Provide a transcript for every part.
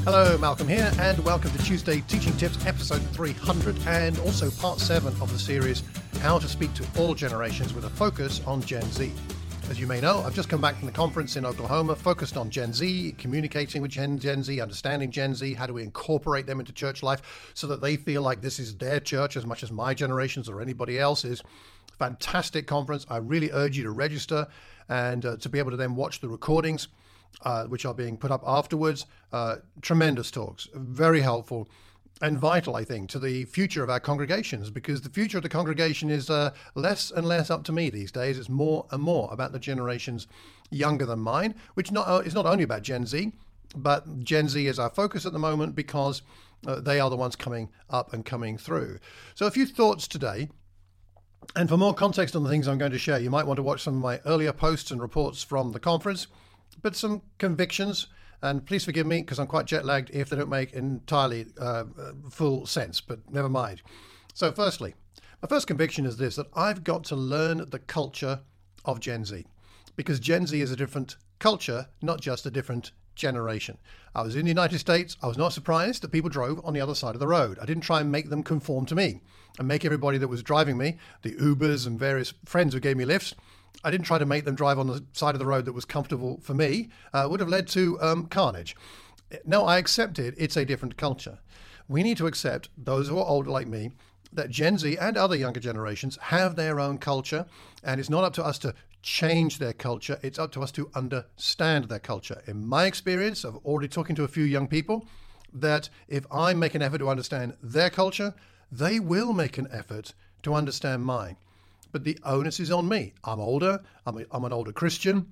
Hello, Malcolm here, and welcome to Tuesday Teaching Tips, episode 300, and also part 7 of the series, How to Speak to All Generations with a focus on Gen Z. As you may know, I've just come back from the conference in Oklahoma, focused on Gen Z, communicating with Gen Z, understanding Gen Z, how do we incorporate them into church life so that they feel like this is their church as much as my generation's or anybody else's. Fantastic conference. I really urge you to register and to be able to then watch the recordings, which are being put up afterwards. Tremendous talks, very helpful and vital, I think, to the future of our congregations, because the future of the congregation is less and less up to me these days. It's more and more about the generations younger than mine, which is not only about Gen Z, but Gen Z is our focus at the moment because they are the ones coming up and coming through. So a few thoughts today. And for more context on the things I'm going to share, you might want to watch some of my earlier posts and reports from the conference, but some convictions. And please forgive me because I'm quite jet lagged if they don't make entirely full sense, but never mind. So firstly, my first conviction is this, that I've got to learn the culture of Gen Z, because Gen Z is a different culture, not just a different generation. I was in the United States. I was not surprised that people drove on the other side of the road. I didn't try and make them conform to me and make everybody that was driving me, the Ubers and various friends who gave me lifts, I didn't try to make them drive on the side of the road that was comfortable for me. Would have led to carnage. No, I accepted it's a different culture. We need to accept, those who are older like me, that Gen Z and other younger generations have their own culture, and it's not up to us to change their culture. It's up to us to understand their culture. In my experience of already talking to a few young people, that if I make an effort to understand their culture, they will make an effort to understand mine. But the onus is on me. I'm older. I'm an older Christian.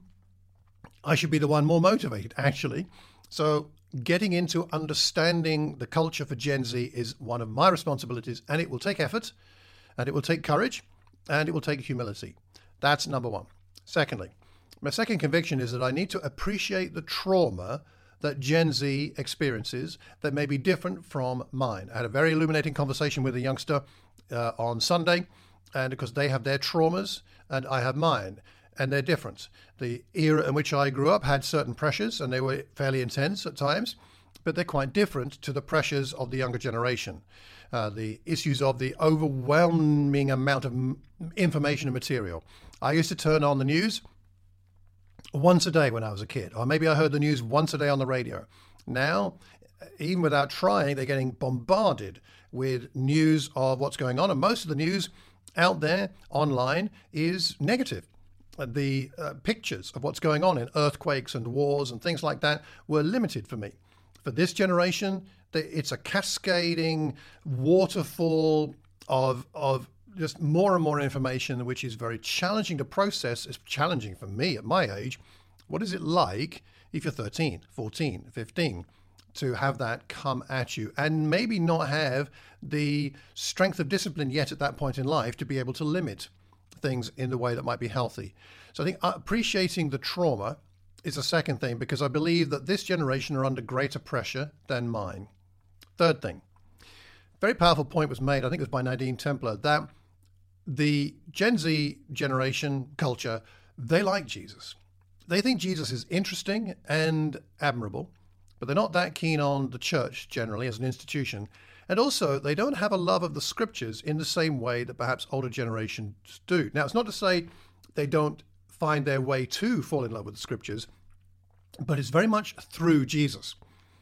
I should be the one more motivated, actually. So getting into understanding the culture for Gen Z is one of my responsibilities, and it will take effort, and it will take courage, and it will take humility. That's number one. Secondly, my second conviction is that I need to appreciate the trauma that Gen Z experiences that may be different from mine. I had a very illuminating conversation with a youngster on Sunday, and because they have their traumas and I have mine, and they're different. The era in which I grew up had certain pressures, and they were fairly intense at times, but they're quite different to the pressures of the younger generation. The issues of the overwhelming amount of information and material. I used to turn on the news once a day when I was a kid, or maybe I heard the news once a day on the radio. Now, even without trying, they're getting bombarded with news of what's going on, and most of the news out there online is negative. The pictures of what's going on in earthquakes and wars and things like that were limited for me. For this generation, it's a cascading waterfall of just more and more information, which is very challenging to process. It's challenging for me at my age. What is it like if you're 13, 14, 15, to have that come at you and maybe not have the strength of discipline yet at that point in life to be able to limit things in the way that might be healthy? So I think appreciating the trauma is a second thing, because I believe that this generation are under greater pressure than mine. Third thing, very powerful point was made, I think it was by Nadine Templer, that the Gen Z generation culture, they like Jesus. They think Jesus is interesting and admirable, but they're not that keen on the church generally as an institution. And also, they don't have a love of the scriptures in the same way that perhaps older generations do. Now, it's not to say they don't find their way to fall in love with the scriptures, but it's very much through Jesus.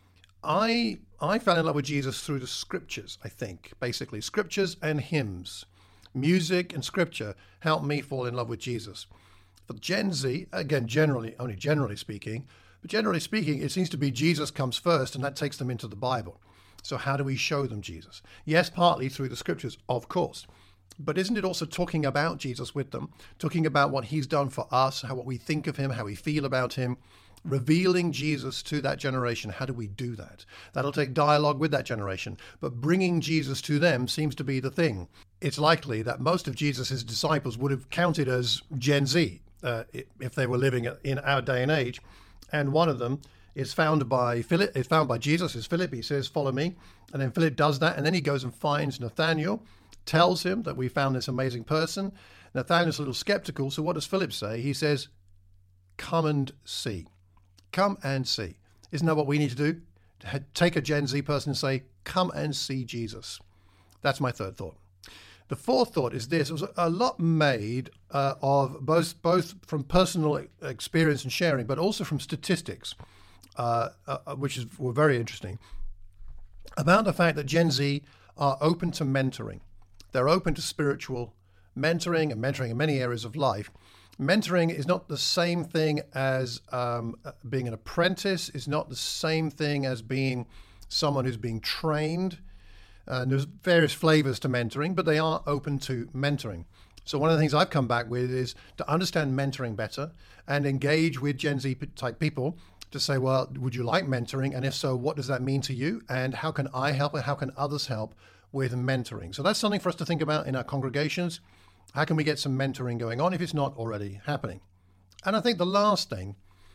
I fell in love with Jesus through the scriptures, I think, basically. Scriptures and hymns. Music and scripture helped me fall in love with Jesus. For Gen Z, again, only generally speaking, but generally speaking, it seems to be Jesus comes first, and that takes them into the Bible. So how do we show them Jesus? Yes, partly through the scriptures, of course. But isn't it also talking about Jesus with them, talking about what he's done for us, what we think of him, how we feel about him, revealing Jesus to that generation? How do we do that? That'll take dialogue with that generation, but bringing Jesus to them seems to be the thing. It's likely that most of Jesus's disciples would have counted as Gen Z if they were living in our day and age. And one of them is found by Philip. It's found by Jesus. Is Philip. He says, "Follow me," and then Philip does that, and then he goes and finds Nathanael, tells him that we found this amazing person. Nathanael's a little skeptical. So what does Philip say? He says, "Come and see." Come and see. Isn't that what we need to do? take a Gen Z person and say, come and see Jesus. That's my third thought. The fourth thought is this. It was a lot made of both from personal experience and sharing, but also from statistics, which were very interesting, about the fact that Gen Z are open to mentoring. They're open to spiritual mentoring and mentoring in many areas of life. Mentoring is not the same thing as being an apprentice. It's not the same thing as being someone who's being trained. There's various flavors to mentoring, but they are open to mentoring. So one of the things I've come back with is to understand mentoring better and engage with Gen Z type people to say, well, would you like mentoring? And if so, what does that mean to you? And how can I help and how can others help with mentoring? So that's something for us to think about in our congregations. How can we get some mentoring going on if it's not already happening? And I think the last thing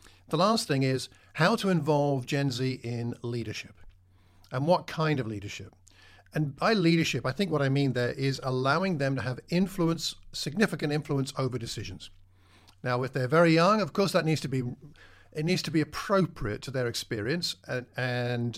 is how to involve Gen Z in leadership and what kind of leadership. And by leadership, I think what I mean there is allowing them to have influence, significant influence over decisions. Now, if they're very young, of course, it needs to be appropriate to their experience and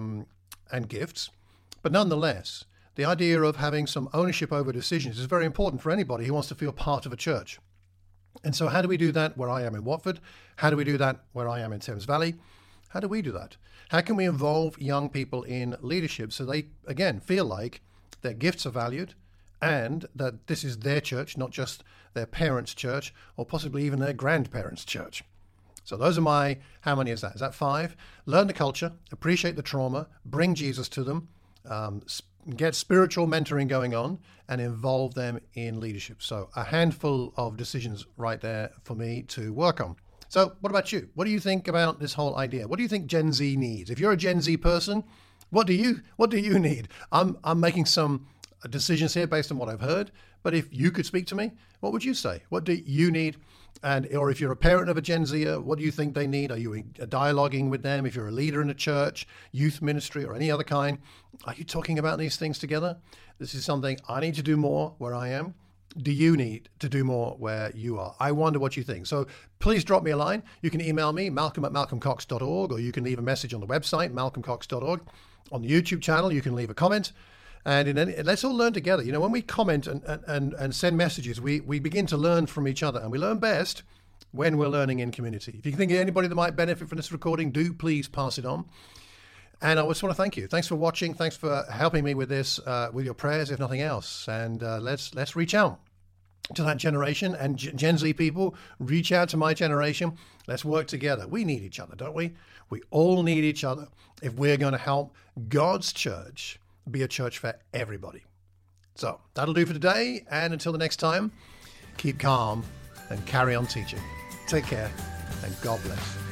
gifts. But nonetheless, the idea of having some ownership over decisions is very important for anybody who wants to feel part of a church. And so how do we do that where I am in Watford? How do we do that where I am in Thames Valley? How do we do that? How can we involve young people in leadership so they, again, feel like their gifts are valued and that this is their church, not just their parents' church or possibly even their grandparents' church? So those are my, how many is that? Is that 5? Learn the culture, appreciate the trauma, bring Jesus to them, get spiritual mentoring going on, and involve them in leadership. So a handful of decisions right there for me to work on. So what about you? What do you think about this whole idea? What do you think Gen Z needs? If you're a Gen Z person, what do you need? I'm making some decisions here based on what I've heard, but if you could speak to me, what would you say? What do you need? Or if you're a parent of a Gen Zer, what do you think they need? Are you dialoguing with them? If you're a leader in a church, youth ministry, or any other kind, are you talking about these things together? This is something I need to do more where I am. Do you need to do more where you are? I wonder what you think. So please drop me a line. You can email me, malcolm@malcolmcox.org, or you can leave a message on the website, malcolmcox.org. On the YouTube channel, you can leave a comment. And let's all learn together. You know, when we comment and send messages, we begin to learn from each other. And we learn best when we're learning in community. If you think of anybody that might benefit from this recording, do please pass it on. And I just want to thank you. Thanks for watching. Thanks for helping me with this, with your prayers, if nothing else. And let's reach out to that generation. And Gen Z people, reach out to my generation. Let's work together. We need each other, don't we? We all need each other if we're going to help God's church be a church for everybody. So that'll do for today. And until the next time, keep calm and carry on teaching. Take care and God bless.